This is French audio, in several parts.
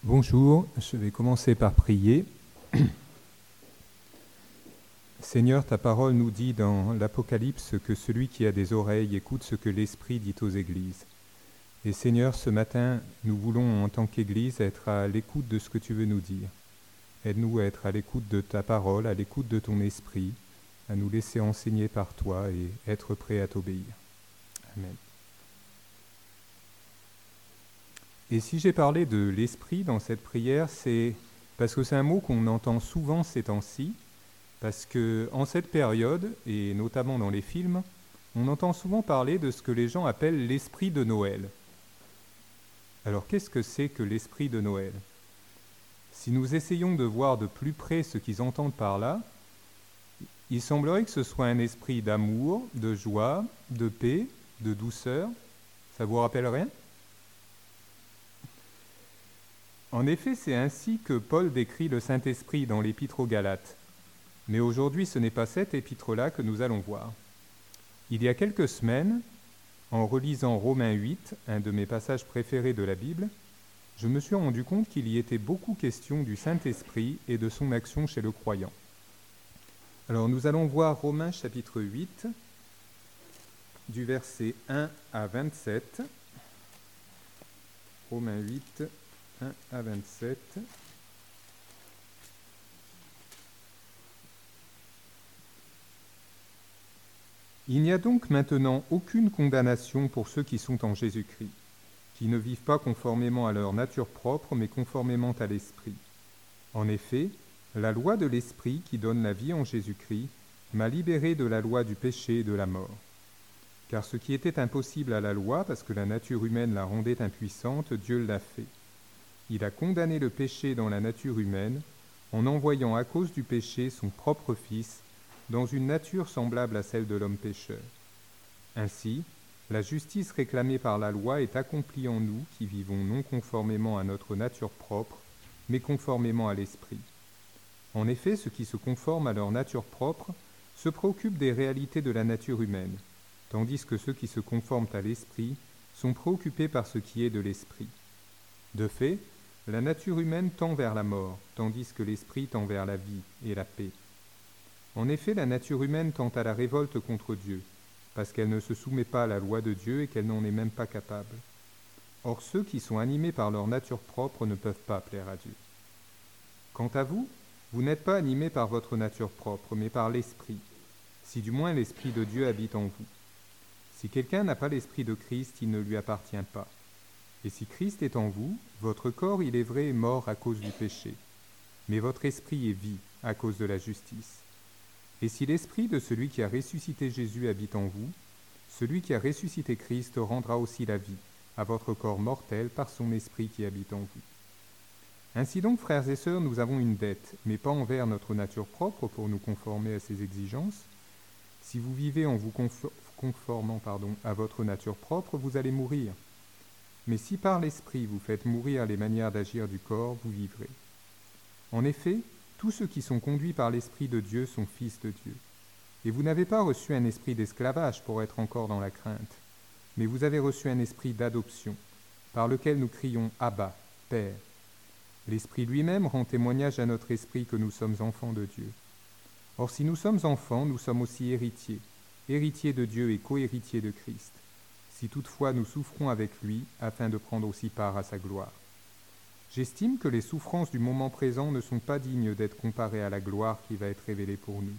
Bonjour, je vais commencer par prier. Seigneur, ta parole nous dit dans l'Apocalypse que celui qui a des oreilles écoute ce que l'Esprit dit aux églises. Et Seigneur, ce matin, nous voulons en tant qu'Église être à l'écoute de ce que tu veux nous dire. Aide-nous à être à l'écoute de ta parole, à l'écoute de ton Esprit, à nous laisser enseigner par toi et être prêts à t'obéir. Amen. Et si j'ai parlé de l'Esprit dans cette prière, c'est parce que c'est un mot qu'on entend souvent ces temps-ci, parce qu'en cette période, et notamment dans les films, on entend souvent parler de ce que les gens appellent l'esprit de Noël. Alors qu'est-ce que c'est que l'esprit de Noël ? Si nous essayons de voir de plus près ce qu'ils entendent par là, il semblerait que ce soit un esprit d'amour, de joie, de paix, de douceur. Ça vous rappelle rien ? En effet, c'est ainsi que Paul décrit le Saint-Esprit dans l'Épître aux Galates. Mais aujourd'hui, ce n'est pas cet épître-là que nous allons voir. Il y a quelques semaines, en relisant Romains 8, un de mes passages préférés de la Bible, je me suis rendu compte qu'il y était beaucoup question du Saint-Esprit et de son action chez le croyant. Alors nous allons voir Romains chapitre 8, du verset 1 à 27. Romains 8, 1 à 27. Il n'y a donc maintenant aucune condamnation pour ceux qui sont en Jésus-Christ, qui ne vivent pas conformément à leur nature propre, mais conformément à l'Esprit. En effet, la loi de l'Esprit qui donne la vie en Jésus-Christ m'a libéré de la loi du péché et de la mort. Car ce qui était impossible à la loi, parce que la nature humaine la rendait impuissante, Dieu l'a fait. Il a condamné le péché dans la nature humaine, en envoyant à cause du péché son propre Fils, dans une nature semblable à celle de l'homme pécheur. Ainsi, la justice réclamée par la loi est accomplie en nous qui vivons non conformément à notre nature propre, mais conformément à l'Esprit. En effet, ceux qui se conforment à leur nature propre se préoccupent des réalités de la nature humaine, tandis que ceux qui se conforment à l'Esprit sont préoccupés par ce qui est de l'Esprit. De fait, la nature humaine tend vers la mort, tandis que l'Esprit tend vers la vie et la paix. En effet, la nature humaine tend à la révolte contre Dieu, parce qu'elle ne se soumet pas à la loi de Dieu et qu'elle n'en est même pas capable. Or, ceux qui sont animés par leur nature propre ne peuvent pas plaire à Dieu. Quant à vous, vous n'êtes pas animés par votre nature propre, mais par l'Esprit, si du moins l'Esprit de Dieu habite en vous. Si quelqu'un n'a pas l'Esprit de Christ, il ne lui appartient pas. Et si Christ est en vous, votre corps, il est vrai, est mort à cause du péché, mais votre esprit est vie à cause de la justice. Et si l'Esprit de celui qui a ressuscité Jésus habite en vous, celui qui a ressuscité Christ rendra aussi la vie à votre corps mortel par son Esprit qui habite en vous. Ainsi donc, frères et sœurs, nous avons une dette, mais pas envers notre nature propre pour nous conformer à ses exigences. Si vous vivez en vous conformant à votre nature propre, vous allez mourir. Mais si par l'Esprit vous faites mourir les manières d'agir du corps, vous vivrez. En effet, tous ceux qui sont conduits par l'Esprit de Dieu sont fils de Dieu. Et vous n'avez pas reçu un esprit d'esclavage pour être encore dans la crainte, mais vous avez reçu un esprit d'adoption, par lequel nous crions « Abba, Père ». L'Esprit lui-même rend témoignage à notre esprit que nous sommes enfants de Dieu. Or, si nous sommes enfants, nous sommes aussi héritiers, héritiers de Dieu et co-héritiers de Christ, si toutefois nous souffrons avec lui, afin de prendre aussi part à sa gloire. J'estime que les souffrances du moment présent ne sont pas dignes d'être comparées à la gloire qui va être révélée pour nous.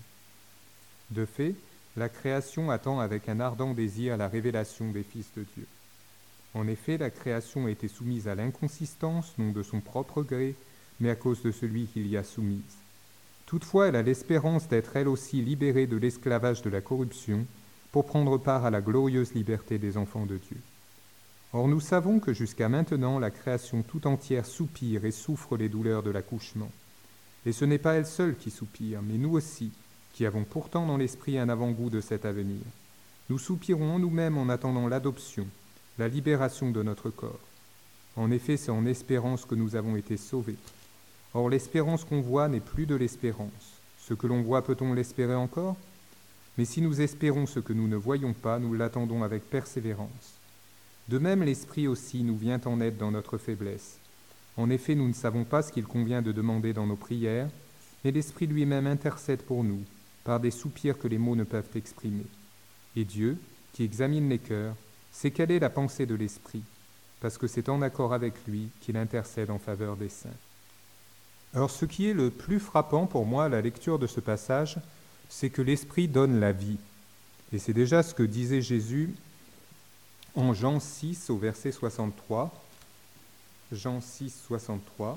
De fait, la création attend avec un ardent désir la révélation des fils de Dieu. En effet, la création a été soumise à l'inconsistance, non de son propre gré, mais à cause de celui qui l'y a soumise. Toutefois, elle a l'espérance d'être elle aussi libérée de l'esclavage de la corruption, pour prendre part à la glorieuse liberté des enfants de Dieu. Or nous savons que jusqu'à maintenant, la création tout entière soupire et souffre les douleurs de l'accouchement. Et ce n'est pas elle seule qui soupire, mais nous aussi, qui avons pourtant dans l'esprit un avant-goût de cet avenir. Nous soupirons en nous-mêmes en attendant l'adoption, la libération de notre corps. En effet, c'est en espérance que nous avons été sauvés. Or l'espérance qu'on voit n'est plus de l'espérance. Ce que l'on voit, peut-on l'espérer encore ? Mais si nous espérons ce que nous ne voyons pas, nous l'attendons avec persévérance. De même, l'Esprit aussi nous vient en aide dans notre faiblesse. En effet, nous ne savons pas ce qu'il convient de demander dans nos prières, mais l'Esprit lui-même intercède pour nous, par des soupirs que les mots ne peuvent exprimer. Et Dieu, qui examine les cœurs, sait quelle est la pensée de l'Esprit, parce que c'est en accord avec lui qu'il intercède en faveur des saints. Alors ce qui est le plus frappant pour moi à la lecture de ce passage, c'est que l'Esprit donne la vie. Et c'est déjà ce que disait Jésus en Jean 6 au verset 63. Jean 6, 63.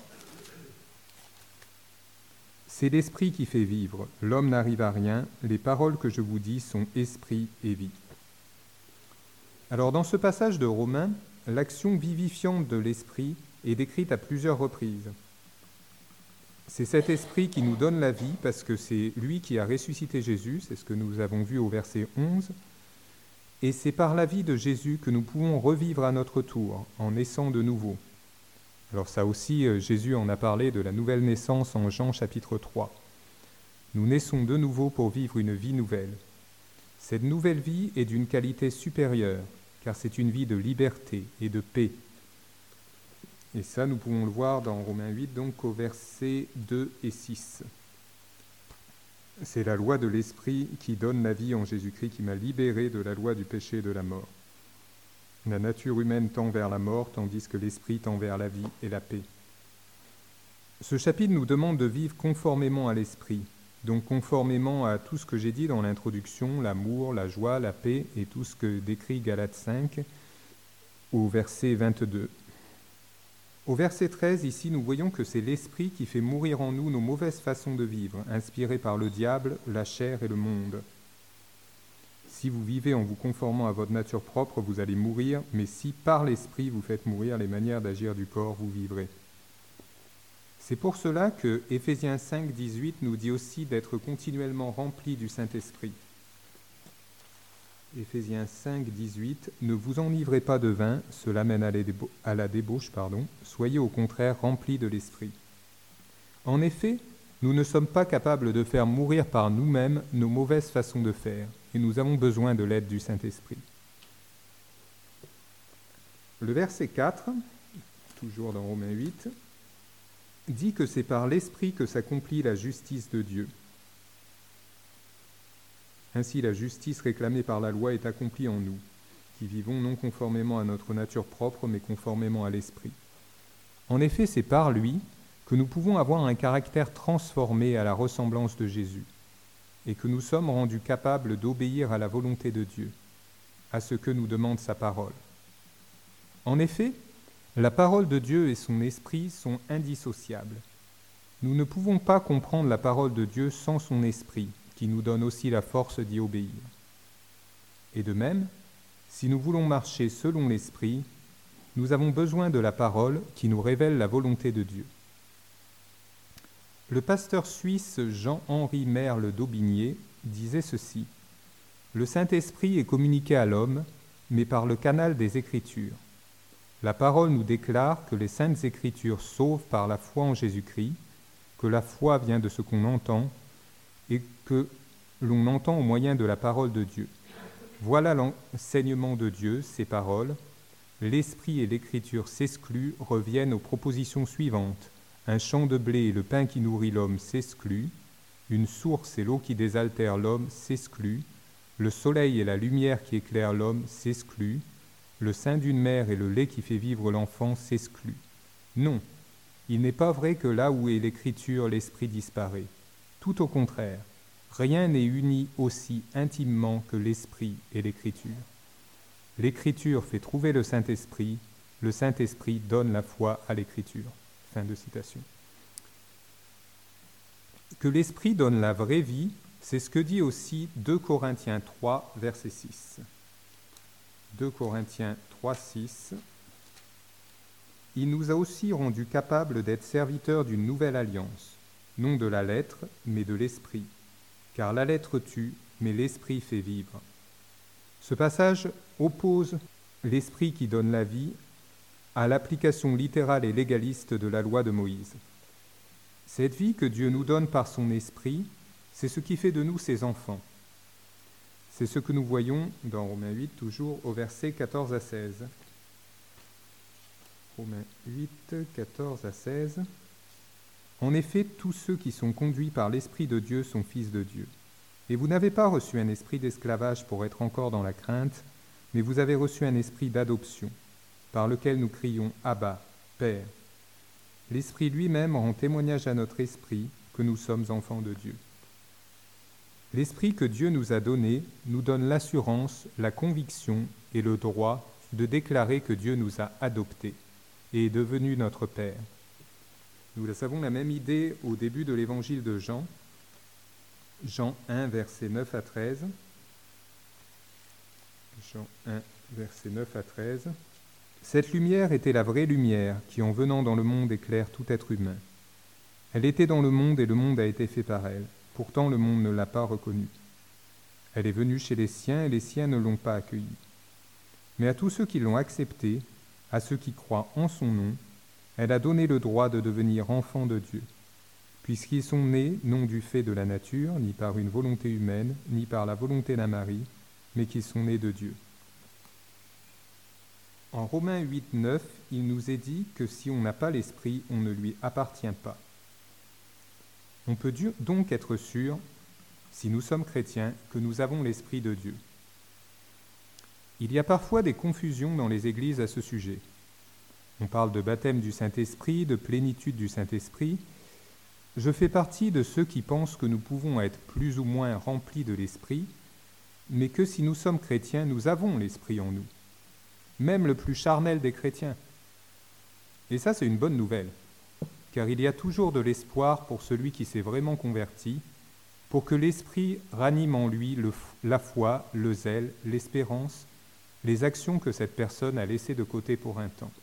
C'est l'Esprit qui fait vivre, l'homme n'arrive à rien, les paroles que je vous dis sont esprit et vie. Alors dans ce passage de Romains, l'action vivifiante de l'Esprit est décrite à plusieurs reprises. C'est cet Esprit qui nous donne la vie parce que c'est lui qui a ressuscité Jésus, c'est ce que nous avons vu au verset 11, et c'est par la vie de Jésus que nous pouvons revivre à notre tour, en naissant de nouveau. Alors ça aussi, Jésus en a parlé de la nouvelle naissance en Jean chapitre 3. Nous naissons de nouveau pour vivre une vie nouvelle. Cette nouvelle vie est d'une qualité supérieure, car c'est une vie de liberté et de paix. Et ça, nous pouvons le voir dans Romains 8, donc au versets 2 et 6. C'est la loi de l'Esprit qui donne la vie en Jésus-Christ, qui m'a libéré de la loi du péché et de la mort. La nature humaine tend vers la mort, tandis que l'Esprit tend vers la vie et la paix. Ce chapitre nous demande de vivre conformément à l'Esprit, donc conformément à tout ce que j'ai dit dans l'introduction, l'amour, la joie, la paix, et tout ce que décrit Galates 5 au verset 22. Au verset 13, ici, nous voyons que c'est l'Esprit qui fait mourir en nous nos mauvaises façons de vivre, inspirées par le diable, la chair et le monde. Si vous vivez en vous conformant à votre nature propre, vous allez mourir, mais si par l'Esprit vous faites mourir les manières d'agir du corps, vous vivrez. C'est pour cela que Éphésiens 5, 18 nous dit aussi d'être continuellement remplis du Saint-Esprit. Éphésiens 5, 18, « Ne vous enivrez pas de vin, cela mène à la débauche, soyez au contraire remplis de l'Esprit. » En effet, nous ne sommes pas capables de faire mourir par nous-mêmes nos mauvaises façons de faire, et nous avons besoin de l'aide du Saint-Esprit. Le verset 4, toujours dans Romains 8, dit que c'est par l'Esprit que s'accomplit la justice de Dieu. Ainsi, la justice réclamée par la loi est accomplie en nous, qui vivons non conformément à notre nature propre, mais conformément à l'Esprit. En effet, c'est par lui que nous pouvons avoir un caractère transformé à la ressemblance de Jésus, et que nous sommes rendus capables d'obéir à la volonté de Dieu, à ce que nous demande sa parole. En effet, la parole de Dieu et son esprit sont indissociables. Nous ne pouvons pas comprendre la parole de Dieu sans son esprit, qui nous donne aussi la force d'y obéir. Et de même, si nous voulons marcher selon l'esprit, nous avons besoin de la parole qui nous révèle la volonté de Dieu. Le pasteur suisse Jean-Henri Merle d'Aubigné disait ceci : « Le Saint-Esprit est communiqué à l'homme, mais par le canal des Écritures. La parole nous déclare que les saintes Écritures sauvent par la foi en Jésus-Christ, que la foi vient de ce qu'on entend et que l'on entend au moyen de la parole de Dieu. Voilà l'enseignement de Dieu, ces paroles. L'Esprit et l'Écriture s'excluent, reviennent aux propositions suivantes. Un champ de blé et le pain qui nourrit l'homme s'excluent. Une source et l'eau qui désaltère l'homme s'excluent. Le soleil et la lumière qui éclairent l'homme s'excluent. Le sein d'une mère et le lait qui fait vivre l'enfant s'excluent. Non, il n'est pas vrai que là où est l'Écriture, l'Esprit disparaît. Tout au contraire, rien n'est uni aussi intimement que l'Esprit et l'Écriture. L'Écriture fait trouver le Saint-Esprit donne la foi à l'Écriture. » Fin de citation. Que l'Esprit donne la vraie vie, c'est ce que dit aussi 2 Corinthiens 3, verset 6. 2 Corinthiens 3, 6. Il nous a aussi rendus capables d'être serviteurs d'une nouvelle alliance, non de la lettre, mais de l'esprit. Car la lettre tue, mais l'esprit fait vivre. Ce passage oppose l'esprit qui donne la vie à l'application littérale et légaliste de la loi de Moïse. Cette vie que Dieu nous donne par son esprit, c'est ce qui fait de nous ses enfants. C'est ce que nous voyons dans Romains 8, toujours au verset 14 à 16. Romains 8, 14 à 16. En effet, tous ceux qui sont conduits par l'Esprit de Dieu sont fils de Dieu. Et vous n'avez pas reçu un esprit d'esclavage pour être encore dans la crainte, mais vous avez reçu un esprit d'adoption, par lequel nous crions « Abba, Père ». L'Esprit lui-même rend témoignage à notre esprit que nous sommes enfants de Dieu. L'Esprit que Dieu nous a donné nous donne l'assurance, la conviction et le droit de déclarer que Dieu nous a adoptés et est devenu notre Père. Nous avons la même idée au début de l'évangile de Jean, Jean 1, versets 9 à 13. Jean 1, versets 9 à 13. Cette lumière était la vraie lumière qui, en venant dans le monde, éclaire tout être humain. Elle était dans le monde et le monde a été fait par elle. Pourtant, le monde ne l'a pas reconnue. Elle est venue chez les siens et les siens ne l'ont pas accueillie. Mais à tous ceux qui l'ont acceptée, à ceux qui croient en son nom, elle a donné le droit de devenir enfants de Dieu, puisqu'ils sont nés non du fait de la nature, ni par une volonté humaine, ni par la volonté d'un mari, mais qu'ils sont nés de Dieu. En Romains 8, 9, il nous est dit que si on n'a pas l'Esprit, on ne lui appartient pas. On peut donc être sûr, si nous sommes chrétiens, que nous avons l'Esprit de Dieu. Il y a parfois des confusions dans les églises à ce sujet. On parle de baptême du Saint-Esprit, de plénitude du Saint-Esprit. Je fais partie de ceux qui pensent que nous pouvons être plus ou moins remplis de l'Esprit, mais que si nous sommes chrétiens, nous avons l'Esprit en nous, même le plus charnel des chrétiens. Et ça, c'est une bonne nouvelle, car il y a toujours de l'espoir pour celui qui s'est vraiment converti, pour que l'Esprit ranime en lui la foi, le zèle, l'espérance, les actions que cette personne a laissées de côté pour un temps.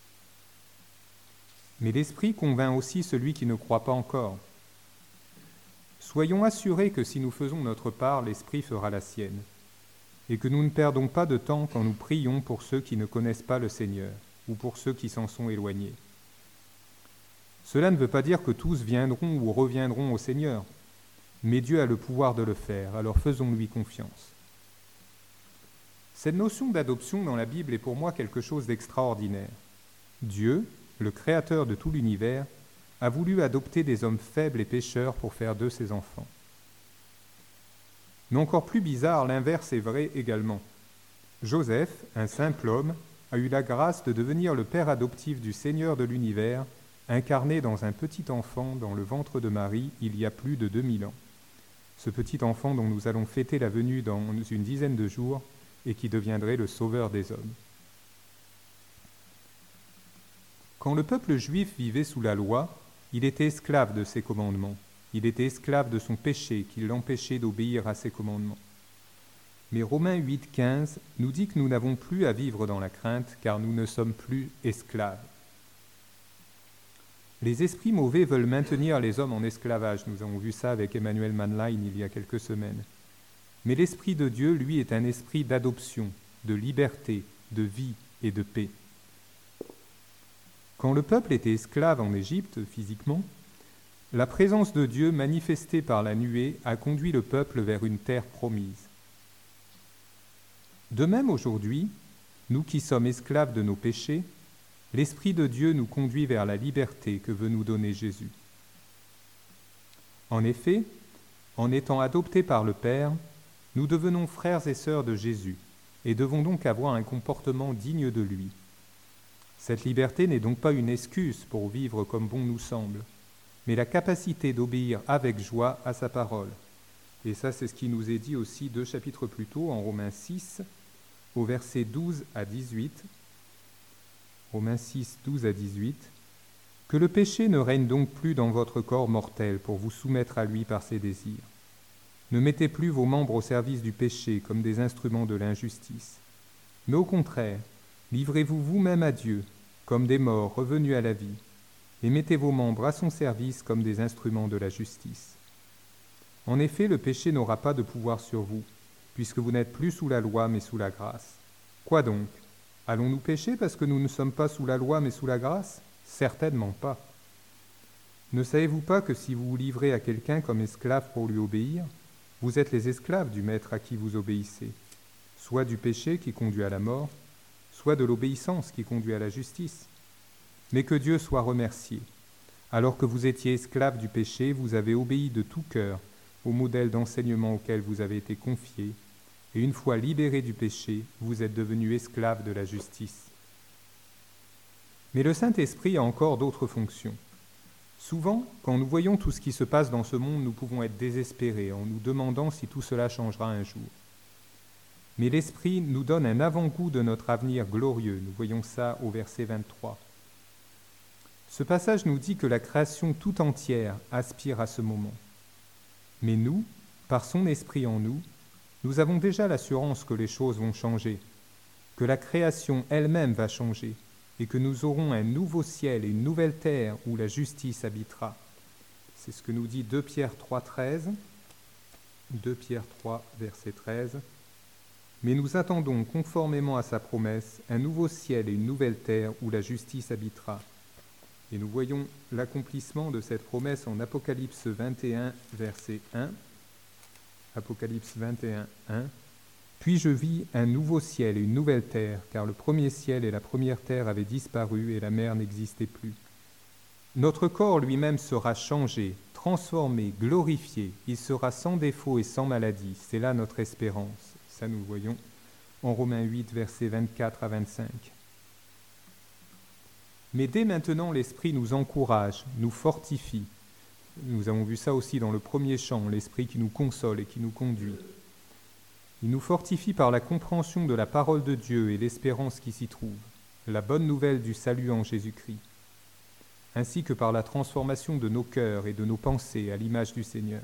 Mais l'Esprit convainc aussi celui qui ne croit pas encore. Soyons assurés que si nous faisons notre part, l'Esprit fera la sienne, et que nous ne perdons pas de temps quand nous prions pour ceux qui ne connaissent pas le Seigneur, ou pour ceux qui s'en sont éloignés. Cela ne veut pas dire que tous viendront ou reviendront au Seigneur, mais Dieu a le pouvoir de le faire, alors faisons-lui confiance. Cette notion d'adoption dans la Bible est pour moi quelque chose d'extraordinaire. Dieu, le Créateur de tout l'univers, a voulu adopter des hommes faibles et pécheurs pour faire d'eux ses enfants. Mais encore plus bizarre, l'inverse est vrai également. Joseph, un simple homme, a eu la grâce de devenir le père adoptif du Seigneur de l'univers, incarné dans un petit enfant dans le ventre de Marie il y a plus de 2000 ans. Ce petit enfant dont nous allons fêter la venue dans une dizaine de jours et qui deviendrait le sauveur des hommes. Quand le peuple juif vivait sous la loi, il était esclave de ses commandements. Il était esclave de son péché qui l'empêchait d'obéir à ses commandements. Mais Romains 8, 15 nous dit que nous n'avons plus à vivre dans la crainte car nous ne sommes plus esclaves. Les esprits mauvais veulent maintenir les hommes en esclavage. Nous avons vu ça avec Emmanuel Mannlein il y a quelques semaines. Mais l'Esprit de Dieu, lui, est un esprit d'adoption, de liberté, de vie et de paix. Quand le peuple était esclave en Égypte, physiquement, la présence de Dieu manifestée par la nuée a conduit le peuple vers une terre promise. De même aujourd'hui, nous qui sommes esclaves de nos péchés, l'Esprit de Dieu nous conduit vers la liberté que veut nous donner Jésus. En effet, en étant adoptés par le Père, nous devenons frères et sœurs de Jésus et devons donc avoir un comportement digne de lui. Cette liberté n'est donc pas une excuse pour vivre comme bon nous semble, mais la capacité d'obéir avec joie à sa parole. Et ça, c'est ce qui nous est dit aussi 2 chapitres plus tôt, en Romains 6, au verset 12 à 18. Romains 6, 12 à 18. « Que le péché ne règne donc plus dans votre corps mortel pour vous soumettre à lui par ses désirs. Ne mettez plus vos membres au service du péché comme des instruments de l'injustice. Mais au contraire, livrez-vous vous-même à Dieu, comme des morts revenus à la vie, et mettez vos membres à son service comme des instruments de la justice. En effet, le péché n'aura pas de pouvoir sur vous, puisque vous n'êtes plus sous la loi, mais sous la grâce. Quoi donc ? Allons-nous pécher parce que nous ne sommes pas sous la loi, mais sous la grâce ? Certainement pas. Ne savez-vous pas que si vous vous livrez à quelqu'un comme esclave pour lui obéir, vous êtes les esclaves du maître à qui vous obéissez, soit du péché qui conduit à la mort, soit de l'obéissance qui conduit à la justice. mais que Dieu soit remercié. Alors que vous étiez esclaves du péché, vous avez obéi de tout cœur au modèle d'enseignement auquel vous avez été confiés, et une fois libérés du péché, vous êtes devenus esclaves de la justice. Mais le Saint-Esprit a encore d'autres fonctions. Souvent, quand nous voyons tout ce qui se passe dans ce monde, nous pouvons être désespérés en nous demandant si tout cela changera un jour. Mais l'Esprit nous donne un avant-goût de notre avenir glorieux. Nous voyons ça au verset 23. Ce passage nous dit que la création tout entière aspire à ce moment. Mais nous, par son Esprit en nous, nous avons déjà l'assurance que les choses vont changer, que la création elle-même va changer, et que nous aurons un nouveau ciel et une nouvelle terre où la justice habitera. C'est ce que nous dit 2 Pierre 3, 13. 2 Pierre 3, verset 13. Mais nous attendons, conformément à sa promesse, un nouveau ciel et une nouvelle terre où la justice habitera. Et nous voyons l'accomplissement de cette promesse en Apocalypse 21, verset 1. Apocalypse 21, 1. Puis je vis un nouveau ciel et une nouvelle terre, car le premier ciel et la première terre avaient disparu et la mer n'existait plus. Notre corps lui-même sera changé, transformé, glorifié. Il sera sans défaut et sans maladie. C'est là notre espérance. Ça, nous voyons en Romains 8, versets 24 à 25. Mais dès maintenant, l'Esprit nous encourage, nous fortifie. Nous avons vu ça aussi dans le premier chant, l'Esprit qui nous console et qui nous conduit. Il nous fortifie par la compréhension de la parole de Dieu et l'espérance qui s'y trouve, la bonne nouvelle du salut en Jésus-Christ, ainsi que par la transformation de nos cœurs et de nos pensées à l'image du Seigneur.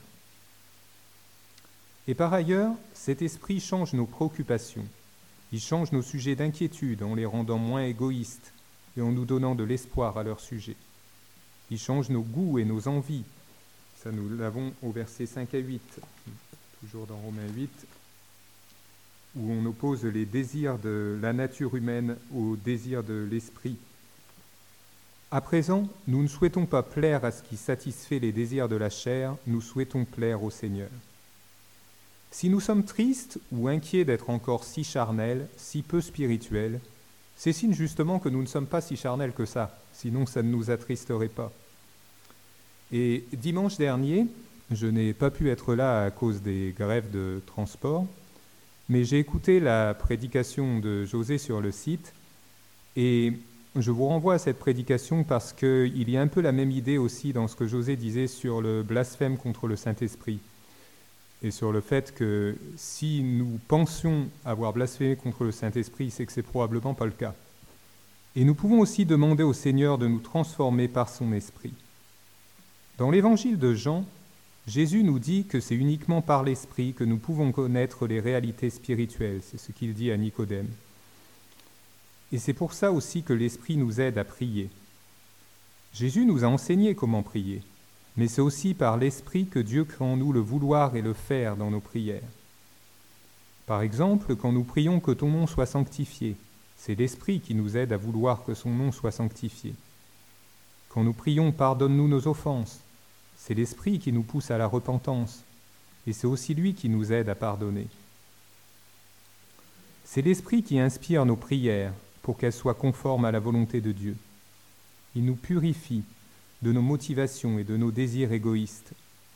Et par ailleurs, cet esprit change nos préoccupations. Il change nos sujets d'inquiétude en les rendant moins égoïstes et en nous donnant de l'espoir à leur sujet. Il change nos goûts et nos envies. Ça, nous l'avons au verset 5 à 8, toujours dans Romains 8, où on oppose les désirs de la nature humaine aux désirs de l'esprit. À présent, nous ne souhaitons pas plaire à ce qui satisfait les désirs de la chair, nous souhaitons plaire au Seigneur. Si nous sommes tristes ou inquiets d'être encore si charnels, si peu spirituels, c'est signe justement que nous ne sommes pas si charnels que ça, sinon ça ne nous attristerait pas. Et dimanche dernier, je n'ai pas pu être là à cause des grèves de transport, mais j'ai écouté la prédication de José sur le site et je vous renvoie à cette prédication parce qu'il y a un peu la même idée aussi dans ce que José disait sur le blasphème contre le Saint-Esprit et sur le fait que si nous pensions avoir blasphémé contre le Saint-Esprit, c'est que c'est probablement pas le cas. Et nous pouvons aussi demander au Seigneur de nous transformer par son Esprit. Dans l'évangile de Jean, Jésus nous dit que c'est uniquement par l'Esprit que nous pouvons connaître les réalités spirituelles, c'est ce qu'il dit à Nicodème. Et c'est pour ça aussi que l'Esprit nous aide à prier. Jésus nous a enseigné comment prier, mais c'est aussi par l'Esprit que Dieu crée en nous le vouloir et le faire dans nos prières. Par exemple, quand nous prions que ton nom soit sanctifié, c'est l'Esprit qui nous aide à vouloir que son nom soit sanctifié. Quand nous prions « Pardonne-nous nos offenses », c'est l'Esprit qui nous pousse à la repentance, et c'est aussi lui qui nous aide à pardonner. C'est l'Esprit qui inspire nos prières pour qu'elles soient conformes à la volonté de Dieu. Il nous purifie de nos motivations et de nos désirs égoïstes.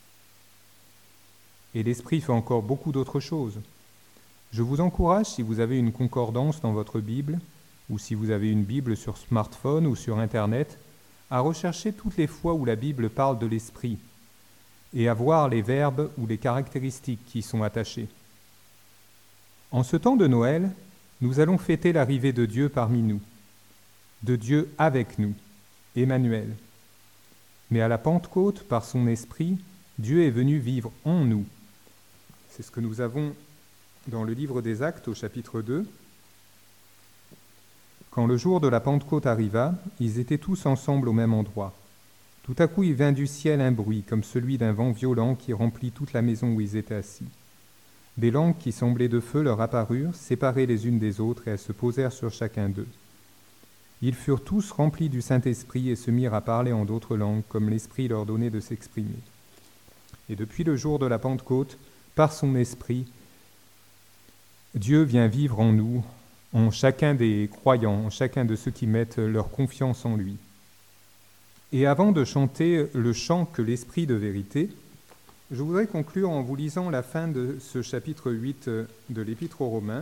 Et l'Esprit fait encore beaucoup d'autres choses. Je vous encourage, si vous avez une concordance dans votre Bible, ou si vous avez une Bible sur smartphone ou sur Internet, à rechercher toutes les fois où la Bible parle de l'Esprit et à voir les verbes ou les caractéristiques qui y sont attachées. En ce temps de Noël, nous allons fêter l'arrivée de Dieu parmi nous, de Dieu avec nous, Emmanuel. Mais à la Pentecôte, par son Esprit, Dieu est venu vivre en nous. C'est ce que nous avons dans le livre des Actes au chapitre 2. Quand le jour de la Pentecôte arriva, ils étaient tous ensemble au même endroit. Tout à coup, il vint du ciel un bruit, comme celui d'un vent violent qui remplit toute la maison où ils étaient assis. Des langues qui semblaient de feu leur apparurent, séparées les unes des autres, et elles se posèrent sur chacun d'eux. Ils furent tous remplis du Saint-Esprit et se mirent à parler en d'autres langues, comme l'Esprit leur donnait de s'exprimer. Et depuis le jour de la Pentecôte, par son Esprit, Dieu vient vivre en nous, en chacun des croyants, en chacun de ceux qui mettent leur confiance en lui. Et avant de chanter le chant que l'Esprit de vérité, je voudrais conclure en vous lisant la fin de ce chapitre 8 de l'Épître aux Romains,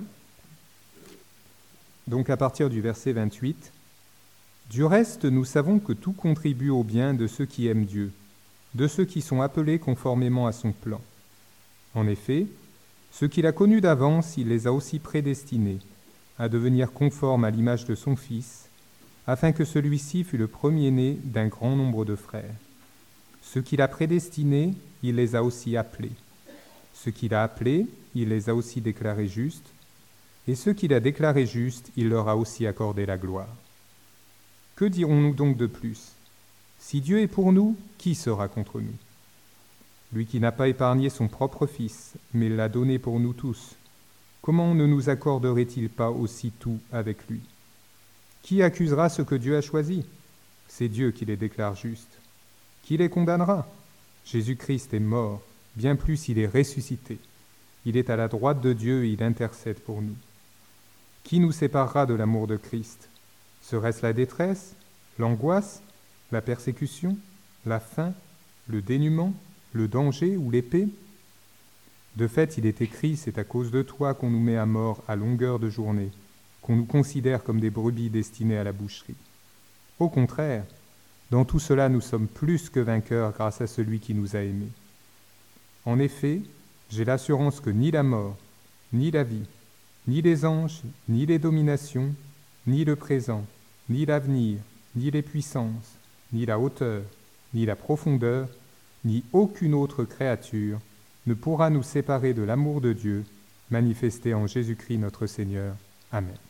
donc à partir du verset 28. « Du reste, nous savons que tout contribue au bien de ceux qui aiment Dieu, de ceux qui sont appelés conformément à son plan. En effet, ceux qu'il a connus d'avance, il les a aussi prédestinés à devenir conformes à l'image de son Fils, afin que celui-ci fût le premier-né d'un grand nombre de frères. Ceux qu'il a prédestinés, il les a aussi appelés. Ceux qu'il a appelés, il les a aussi déclarés justes. Et ceux qu'il a déclarés justes, il leur a aussi accordé la gloire. Que dirons-nous donc de plus? Si Dieu est pour nous, qui sera contre nous? Lui qui n'a pas épargné son propre Fils, mais l'a donné pour nous tous, comment ne nous accorderait-il pas aussi tout avec lui? Qui accusera ce que Dieu a choisi? C'est Dieu qui les déclare justes. Qui les condamnera? Jésus-Christ est mort, bien plus il est ressuscité. Il est à la droite de Dieu et il intercède pour nous. Qui nous séparera de l'amour de Christ? Serait-ce la détresse, l'angoisse, la persécution, la faim, le dénuement, le danger ou l'épée? De fait, il est écrit, c'est à cause de toi qu'on nous met à mort à longueur de journée, qu'on nous considère comme des brebis destinées à la boucherie. Au contraire, dans tout cela, nous sommes plus que vainqueurs grâce à celui qui nous a aimés. En effet, j'ai l'assurance que ni la mort, ni la vie, ni les anges, ni les dominations, ni le présent, ni l'avenir, ni les puissances, ni la hauteur, ni la profondeur, ni aucune autre créature ne pourra nous séparer de l'amour de Dieu manifesté en Jésus-Christ notre Seigneur. Amen.